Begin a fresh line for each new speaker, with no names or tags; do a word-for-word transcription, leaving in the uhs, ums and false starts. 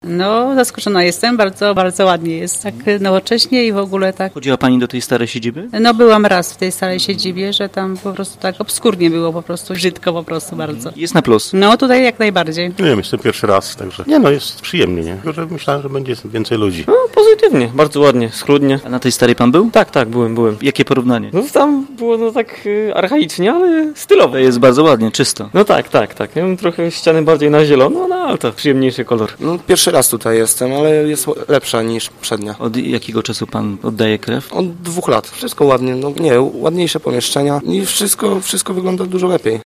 No, zaskoczona jestem, bardzo, bardzo ładnie jest, tak nowocześnie i w ogóle tak.
Chodziła pani do tej starej siedziby?
No, byłam raz w tej starej siedzibie, że tam po prostu tak obskurnie było po prostu, brzydko po prostu bardzo.
Jest na plus.
No, tutaj jak najbardziej.
Nie wiem, jestem pierwszy raz, także nie no, jest przyjemnie, nie? Tylko, że myślałem, że będzie więcej ludzi.
No, pozytywnie, bardzo ładnie, schludnie.
A na tej starej pan był?
Tak, tak, byłem, byłem.
Jakie porównanie?
No tam było no tak y, archaicznie, ale stylowe.
Jest bardzo ładnie, czysto.
No tak, tak, tak. Ja bym trochę ściany bardziej na zielono, no ale to przyjemniejszy kolor.
No, pierwszy raz tutaj jestem, ale jest lepsza niż przednia.
Od jakiego czasu pan oddaje krew?
Od dwóch lat. Wszystko ładnie, no nie, ładniejsze pomieszczenia i wszystko, wszystko wygląda dużo lepiej.